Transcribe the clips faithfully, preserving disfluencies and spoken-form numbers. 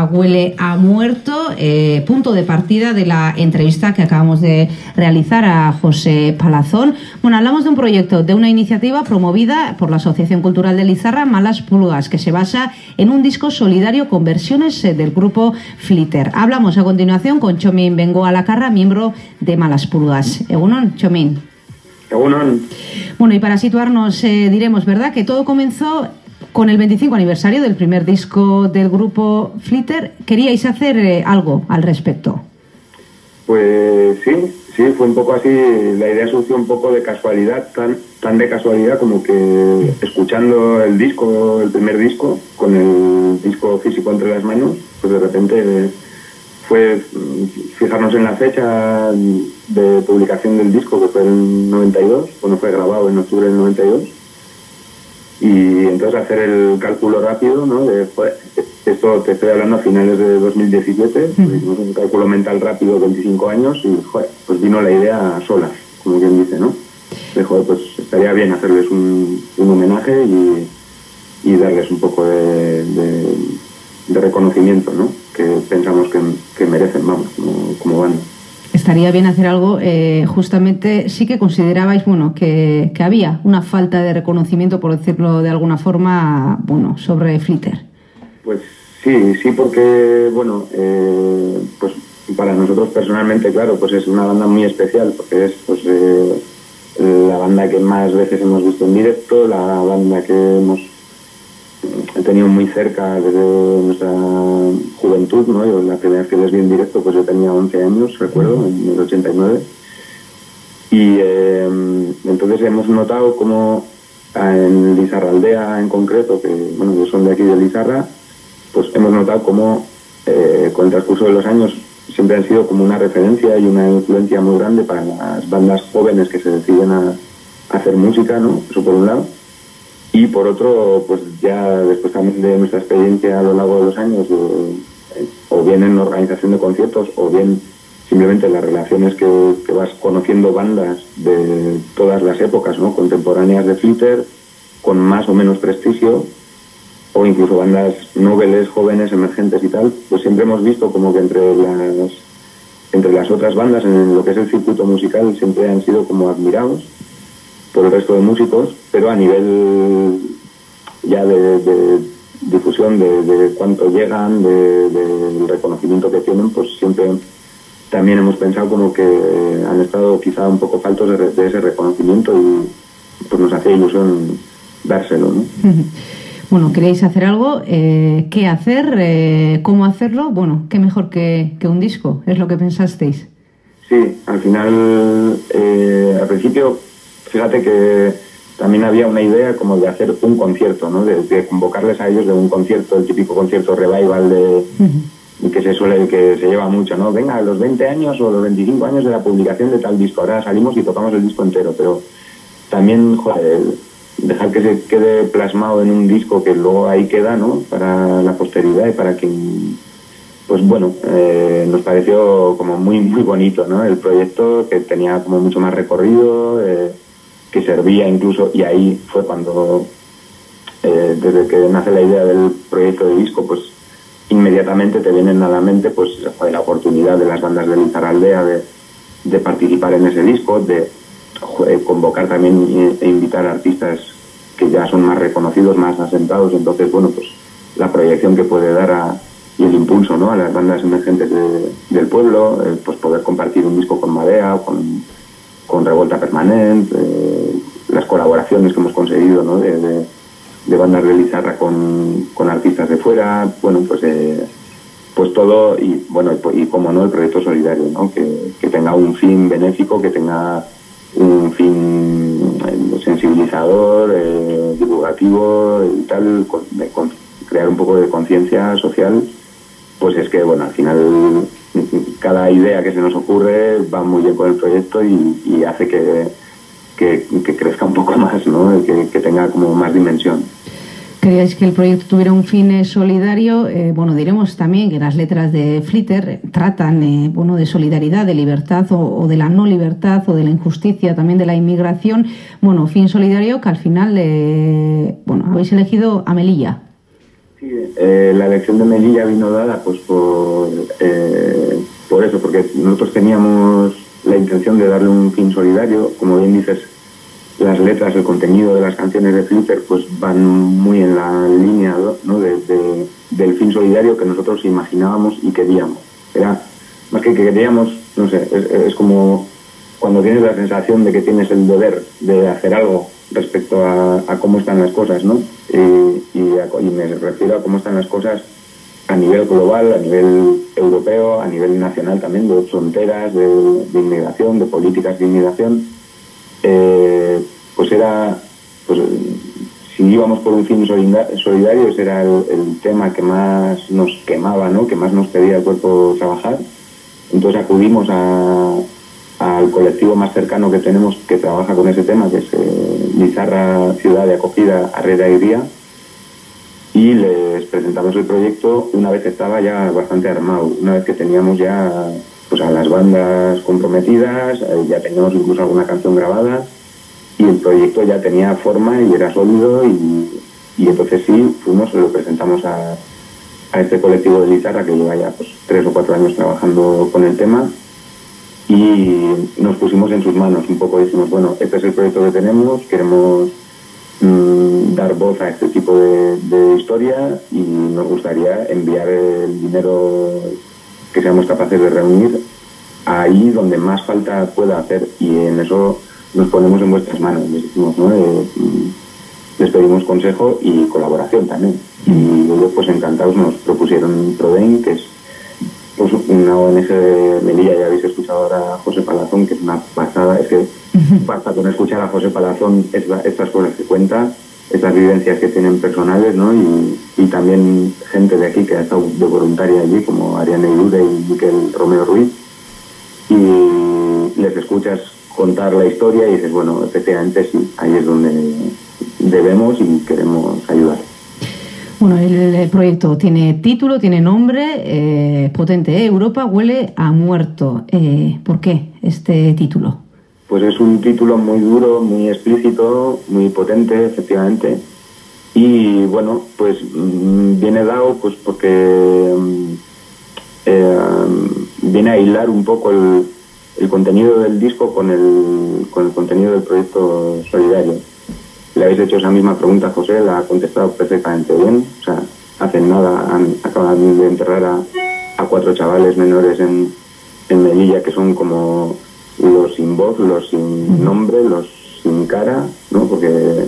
Huele a Muerto, eh, punto de partida de la entrevista que acabamos de realizar a José Palazón. Bueno, hablamos de un proyecto, de una iniciativa promovida por la Asociación Cultural de Lizarra, Malas Pulgas, que se basa en un disco solidario con versiones eh, del grupo Flitter. Hablamos a continuación con Txomin Bengoa Lakarra, miembro de Malas Pulgas. Egunon, Txomin. Egunon. Bueno, y para situarnos, eh, diremos, ¿verdad?, que todo comenzó con el veinticinco aniversario del primer disco del grupo Flitter. ¿Queríais hacer eh, algo al respecto? Pues sí, sí, fue un poco así. La idea surgió un poco de casualidad, tan, tan de casualidad como que escuchando el disco, el primer disco, con el disco físico entre las manos, pues de repente fue fijarnos en la fecha de publicación del disco, que fue el noventa y dos, bueno, fue grabado en octubre del noventa y dos. Y entonces hacer el cálculo rápido, ¿no? De, joder, esto te estoy hablando a finales de dos mil diecisiete, pues hicimos un cálculo mental rápido, veinticinco años, y joder, pues vino la idea sola, como quien dice, ¿no? De, joder, pues estaría bien hacerles un, un homenaje y, y darles un poco de, de, de reconocimiento, ¿no? Que pensamos que, que merecen, vamos, como, como banda. Estaría bien hacer algo, eh, justamente sí que considerabais, bueno, que, que había una falta de reconocimiento, por decirlo de alguna forma, bueno, sobre Flitter. Pues sí, sí, porque, bueno, eh, pues para nosotros personalmente, claro, pues es una banda muy especial, porque es, pues, eh, la banda que más veces hemos visto en directo, la banda que hemos tenido muy cerca desde nuestra juventud, ¿no? Yo la primera vez que les vi en directo, pues yo tenía once años, recuerdo, en el ochenta y nueve. Y eh, entonces hemos notado como en Lizarraldea en concreto, que bueno, que son de aquí de Lizarra, pues hemos notado como eh, con el transcurso de los años siempre han sido como una referencia y una influencia muy grande para las bandas jóvenes que se deciden a, a hacer música, ¿no? Eso por un lado. Y por otro, pues ya después también de nuestra experiencia a lo largo de los años, eh, o bien en organización de conciertos, o bien simplemente las relaciones que, que vas conociendo bandas de todas las épocas, ¿no? Contemporáneas de Flitter, con más o menos prestigio, o incluso bandas noveles, jóvenes, emergentes y tal, pues siempre hemos visto como que entre las, entre las otras bandas, en lo que es el circuito musical, siempre han sido como admirados por el resto de músicos, pero a nivel ya de, de difusión, de, de cuánto llegan, de, de, del reconocimiento que tienen, pues siempre también hemos pensado como que han estado quizá un poco faltos de, de ese reconocimiento y pues nos hacía ilusión dárselo, ¿no? Bueno, queréis hacer algo, eh, ¿qué hacer? Eh, ¿Cómo hacerlo? Bueno, qué mejor que, que un disco, es lo que pensasteis. Sí, al final, eh, al principio, fíjate que también había una idea como de hacer un concierto, ¿no? De, de convocarles a ellos de un concierto, el típico concierto revival de, uh-huh. que se suele, que se lleva mucho, ¿no? Venga, a los veinte años o los veinticinco años de la publicación de tal disco, ahora salimos y tocamos el disco entero, pero también, joder, dejar que se quede plasmado en un disco que luego ahí queda, ¿no? Para la posteridad y para quien... Pues bueno, eh, nos pareció como muy muy bonito, ¿no? El proyecto, que tenía como mucho más recorrido, eh, que servía incluso, y ahí fue cuando, eh, desde que nace la idea del proyecto de disco, pues inmediatamente te vienen a la mente pues joder, la oportunidad de las bandas de Lizarraldea de, de participar en ese disco, de joder, convocar también e invitar a artistas que ya son más reconocidos, más asentados. Entonces, bueno, pues la proyección que puede dar a y el impulso, ¿no? A las bandas emergentes de, del pueblo, eh, pues poder compartir un disco con Marea, con, con Revolta Permanente, eh, las colaboraciones que hemos conseguido, ¿no? de, de, de bandas de Lizarra con, con artistas de fuera, bueno, pues eh, pues todo, y bueno, y, y como no, el proyecto solidario, ¿no? Que, que tenga un fin benéfico, que tenga un fin eh, sensibilizador, eh, divulgativo y tal, con, de, con crear un poco de conciencia social. Pues es que, bueno, al final cada idea que se nos ocurre va muy bien con el proyecto y, y hace que, que, que crezca un poco más, ¿no? Que, que tenga como más dimensión. Queríais que el proyecto tuviera un fin solidario. Eh, bueno, diremos también que las letras de Flitter tratan eh, bueno, de solidaridad, de libertad o, o de la no libertad o de la injusticia, también de la inmigración. Bueno, fin solidario que al final, eh, bueno, habéis elegido a Melilla. Sí, eh, la elección de Melilla vino dada pues por, eh, por eso, porque nosotros teníamos la intención de darle un fin solidario. Como bien dices, las letras, el contenido de las canciones de Flitter pues van muy en la línea, ¿no? de, de, del fin solidario que nosotros imaginábamos y queríamos. Era más que que queríamos, no sé, es, es como cuando tienes la sensación de que tienes el deber de hacer algo respecto a, a cómo están las cosas, ¿no? Y, y, a, y me refiero a cómo están las cosas a nivel global, a nivel europeo, a nivel nacional también, de fronteras, de, de inmigración, de políticas de inmigración. Eh, pues era, pues si íbamos por un fin solidario, ese era el, el tema que más nos quemaba, ¿no? Que más nos pedía el cuerpo trabajar. Entonces acudimos a al colectivo más cercano que tenemos que trabaja con ese tema, que es eh, Lizarra Ciudad de Acogida Arrera y Día, y les presentamos el proyecto una vez que estaba ya bastante armado, una vez que teníamos ya pues a las bandas comprometidas, eh, ya teníamos incluso alguna canción grabada y el proyecto ya tenía forma y era sólido, y, y entonces sí, fuimos y lo presentamos a, a este colectivo de Lizarra que lleva ya pues tres o cuatro años trabajando con el tema. Y nos pusimos en sus manos un poco, dijimos, bueno, este es el proyecto que tenemos, queremos mmm, dar voz a este tipo de, de historia y nos gustaría enviar el dinero que seamos capaces de reunir ahí donde más falta pueda hacer, y en eso nos ponemos en vuestras manos, les decimos, ¿no? Eh, les pedimos consejo y colaboración también, y ellos pues encantados nos propusieron Proden, que es pues una O N G de Melilla. Ya habéis escuchado ahora a José Palazón, que es una pasada, es que basta con escuchar a José Palazón estas cosas que cuenta, estas vivencias que tienen personales, ¿no? Y, y también gente de aquí que ha estado de voluntaria allí, como Ariane Ilure y Miquel Romeo Ruiz, y les escuchas contar la historia y dices, bueno, efectivamente sí, ahí es donde debemos y queremos ayudar. Bueno, el, el proyecto tiene título, tiene nombre, eh, potente, ¿eh? Europa huele a muerto. Eh, ¿Por qué este título? Pues es un título muy duro, muy explícito, muy potente, efectivamente. Y bueno, pues mmm, viene dado pues porque mmm, eh, viene a hilar un poco el, el contenido del disco con el, con el contenido del proyecto solidario. Le habéis hecho esa misma pregunta a José, la ha contestado perfectamente bien. O sea, hace nada han, acaban de enterrar a, a cuatro chavales menores en, en Melilla, que son como los sin voz, los sin nombre, los sin cara, ¿no? Porque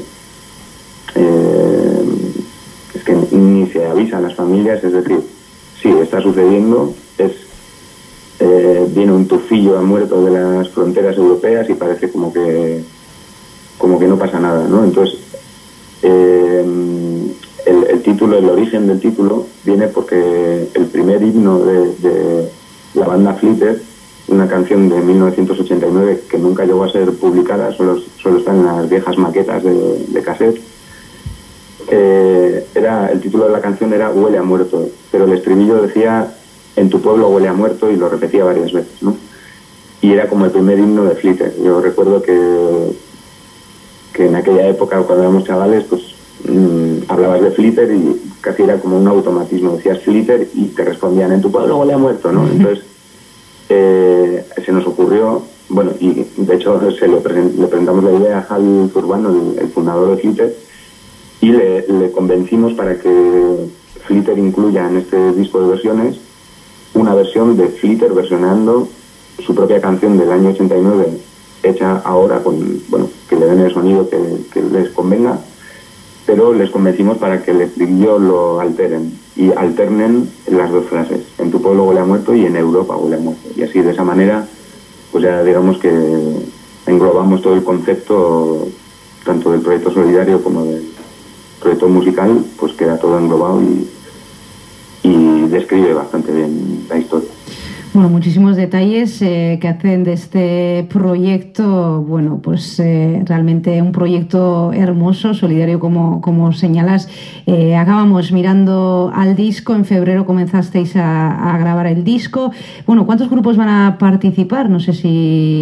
eh, es que ni se avisa a las familias, es decir, sí, está sucediendo, es eh, viene un tufillo a muerto de las fronteras europeas y parece como que como que no pasa nada, ¿no? Entonces, eh, el, el título, el origen del título viene porque el primer himno de, de la banda Flitter, una canción de mil novecientos ochenta y nueve que nunca llegó a ser publicada, solo, solo está en las viejas maquetas de, de cassette, eh, era, el título de la canción era Huele a muerto, pero el estribillo decía en tu pueblo huele a muerto, y lo repetía varias veces, ¿no? Y era como el primer himno de Flitter. Yo recuerdo que que en aquella época, cuando éramos chavales, pues mmm, hablabas de Flitter y casi era como un automatismo, decías Flitter y te respondían en tu pueblo huele a muerto, ¿no? Entonces eh, se nos ocurrió, bueno, y de hecho se le, present, le presentamos la idea a Javi Zurbano, el, el fundador de Flitter, y le, le convencimos para que Flitter incluya en este disco de versiones una versión de Flitter versionando su propia canción del año ochenta y nueve, hecha ahora con, bueno, que le den el sonido que, que les convenga, pero les convencimos para que el estribillo lo alteren y alternen las dos frases, en tu pueblo huele a muerto y en Europa huele a muerto, y así de esa manera pues ya digamos que englobamos todo el concepto tanto del proyecto solidario como del proyecto musical, pues queda todo englobado y, y describe bastante bien la historia. Bueno, muchísimos detalles eh, que hacen de este proyecto, bueno, pues eh, realmente un proyecto hermoso, solidario, como, como señalas. Eh, acabamos mirando al disco, en febrero comenzasteis a, a grabar el disco. Bueno, ¿cuántos grupos van a participar? No sé si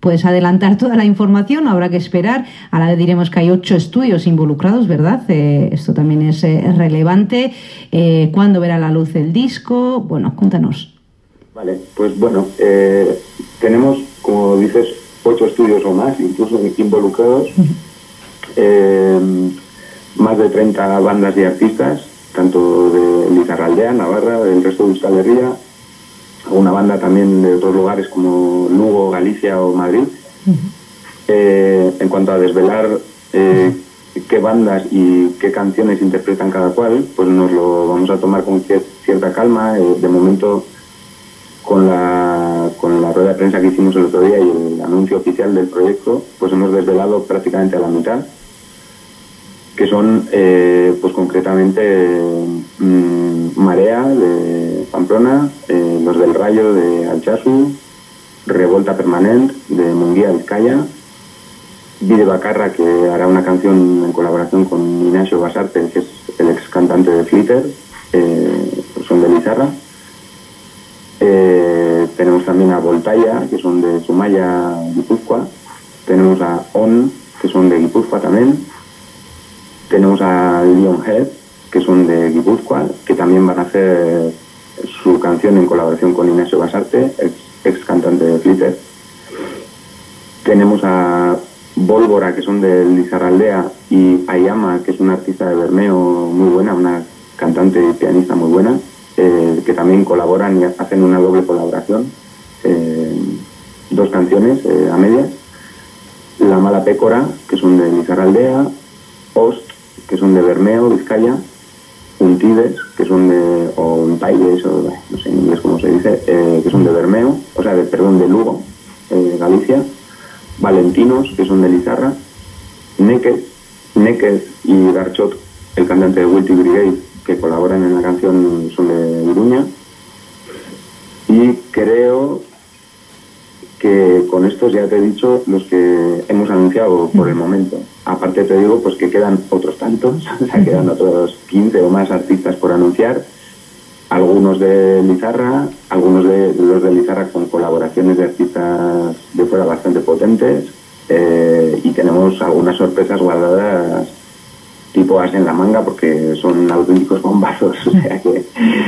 puedes adelantar toda la información, habrá que esperar. Ahora diremos que hay ocho estudios involucrados, ¿verdad? Eh, esto también es, eh, es relevante. Eh, ¿Cuándo verá la luz el disco? Bueno, cuéntanos. Vale, pues bueno, eh, tenemos, como dices, ocho estudios o más, incluso involucrados, uh-huh. eh, más de treinta bandas y artistas, tanto de Lizarraldea, Navarra, del resto de Euskal Herria, una banda también de otros lugares como Lugo, Galicia o Madrid. Uh-huh. Eh, en cuanto a desvelar eh, uh-huh. qué bandas y qué canciones interpretan cada cual, pues nos lo vamos a tomar con cierta calma. Eh, de momento, con la, con la rueda de prensa que hicimos el otro día y el anuncio oficial del proyecto, pues hemos desvelado prácticamente a la mitad, que son, eh, pues concretamente, mmm, Marea, de Pamplona, eh, Los del Rayo, de Altsasu, Revolta Permanent, de Munguía, Vizcaya, Bide Bacarra, que hará una canción en colaboración con Ignacio Basarte, que es el ex cantante de Flitter, eh, pues son de Lizarra. Eh, tenemos también a Voltaya, que son de Sumaya, Guipúzcoa. Tenemos a On, que son de Guipúzcoa también. Tenemos a Lionhead, que son de Guipúzcoa, que también van a hacer su canción en colaboración con Ignacio Basarte, ex, ex cantante de Flitter. Tenemos a Volvora, que son de Lizarraldea, y Ayama, que es una artista de Bermeo muy buena, una cantante y pianista muy buena, eh, que también colaboran y hacen una doble colaboración, eh, dos canciones eh, a medias. La Mala Pécora, que son de Lizarraldea, Ost, que son de Bermeo, Vizcaya, Untides, que son de, o Untides, o no sé en inglés cómo se dice, eh, que son de Bermeo, o sea, de, perdón, de Lugo, eh, Galicia, Valentinos, que son de Lizarra, Neked, Neked y Garchot, el cantante de Wilty Brigade, que colaboran en la canción, son de Iruña. Y creo que con estos ya te he dicho los que hemos anunciado por el momento. Aparte te digo pues que quedan otros tantos, o sea, quedan otros quince o más artistas por anunciar, algunos de Lizarra, algunos de los de Lizarra con colaboraciones de artistas de fuera bastante potentes, eh, y tenemos algunas sorpresas guardadas tipo as en la manga, porque son auténticos bombazos, o sea que,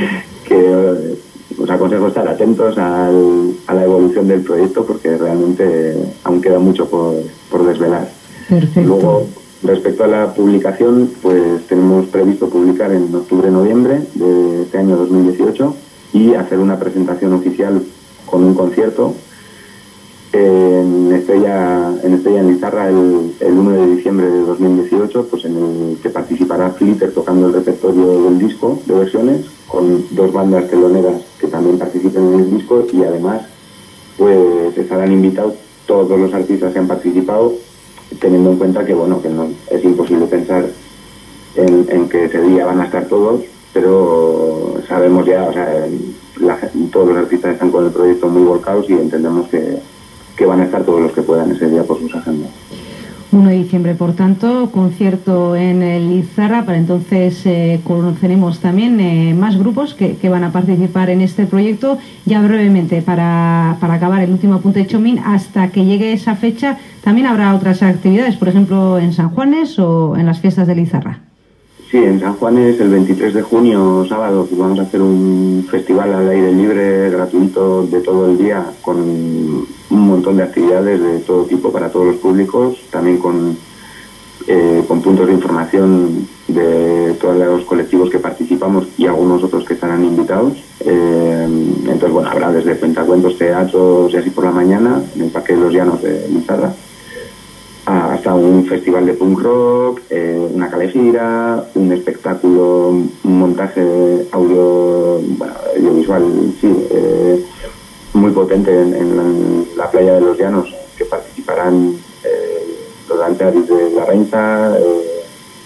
que os aconsejo estar atentos al, a la evolución del proyecto, porque realmente aún queda mucho por, por desvelar. Perfecto. Luego, respecto a la publicación, pues tenemos previsto publicar en octubre-noviembre de este año dos mil dieciocho y hacer una presentación oficial con un concierto en Estrella en, Estrella en Lizarra el, el uno de diciembre de dos mil dieciocho, pues en el que participará Flitter tocando el repertorio del disco de versiones, con dos bandas teloneras que también participen en el disco, y además pues estarán invitados todos los artistas que han participado, teniendo en cuenta que bueno que no es imposible pensar en, en que ese día van a estar todos, pero sabemos ya, o sea, la, todos los artistas están con el proyecto muy volcados y entendemos que, que van a estar todos los que puedan ese día por sus agendas. uno de diciembre, por tanto, concierto en el Lizarra. Para entonces eh, conoceremos también eh, más grupos que, que van a participar en este proyecto. Ya brevemente, para, para acabar el último apunte de Chomín, hasta que llegue esa fecha, también habrá otras actividades, por ejemplo, en San Juanes o en las fiestas de Lizarra. Sí, en San Juanes el veintitrés de junio, sábado, pues vamos a hacer un festival al aire libre, gratuito, de todo el día, con un montón de actividades de todo tipo para todos los públicos, también con, eh, con puntos de información de todos los colectivos que participamos y algunos otros que estarán invitados. Eh, entonces, bueno, habrá desde cuentacuentos, teatros y así por la mañana, en el Parque de los Llanos de Lizarra, hasta un festival de punk rock, eh, una calefira, un espectáculo, un montaje audio, bueno, audiovisual, sí, eh, muy potente en, en, la, en la playa de los Llanos, que participarán eh, los danzaris de La Renza, eh,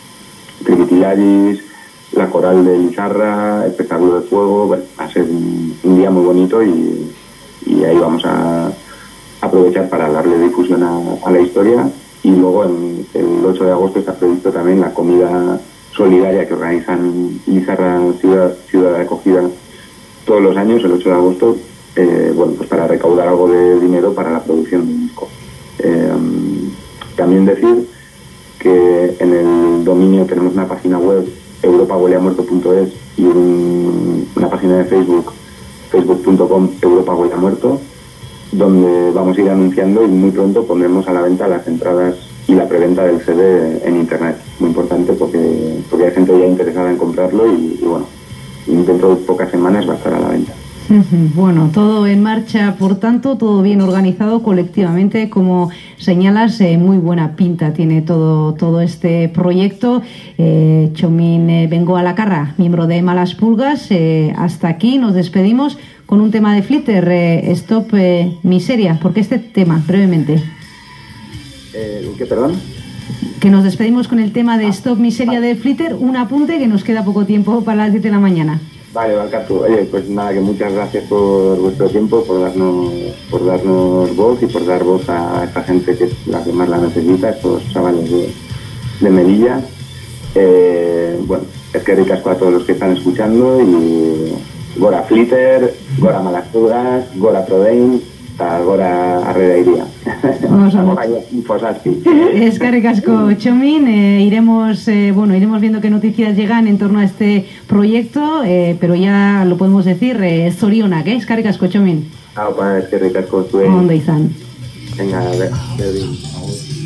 Trigitilaris, la coral de Lizarra, espectáculo de fuego. Bueno, va a ser un, un día muy bonito y, y ahí vamos a aprovechar para darle difusión a, a la historia. Y luego en el ocho de agosto está previsto también la comida solidaria que organizan Lizarra Ciudad, Ciudad de Acogida todos los años, el ocho de agosto, eh, bueno, pues para recaudar algo de dinero para la producción del disco. Eh, también decir que en el dominio tenemos una página web, europa huele a muerto punto es, y un, una página de Facebook, facebook punto com europa huele a muerto, donde vamos a ir anunciando y muy pronto pondremos a la venta las entradas y la preventa del C D en internet. Muy importante porque, porque hay gente ya interesada en comprarlo y, y bueno, dentro de pocas semanas va a estar a la venta. Bueno, todo en marcha, por tanto, todo bien organizado colectivamente, como señalas, eh, muy buena pinta tiene todo todo este proyecto. Eh, Txomin eh, Bengoa Lakarra, miembro de Malas Pulgas, eh, hasta aquí nos despedimos con un tema de Flitter, eh, Stop eh, Miseria. ¿Por qué este tema, brevemente? Eh, ¿Qué, perdón? Que nos despedimos con el tema de Stop Miseria de Flitter, un apunte que nos queda poco tiempo para las siete de la mañana. Vale, Valcartu. Oye, pues nada, que muchas gracias por vuestro tiempo, por darnos por darnos voz y por dar voz a esta gente que es la que más la necesita, estos chavales de, de Melilla. Eh, bueno, es que ricasco a todos los que están escuchando y Gora Flitter, Gora Malas Pulgas, Gora Prodein, Gora Arredairía. Vamos a ver. Eskerrik asko, Txomin. Eh, iremos, eh, bueno, iremos viendo qué noticias llegan en torno a este proyecto, eh, pero ya lo podemos decir, eh, zorionak, eh? Eskerrik asko, Txomin. Hau, pa, eskerrik asko zuen. Ondo izan. Venga, a ver, a ver.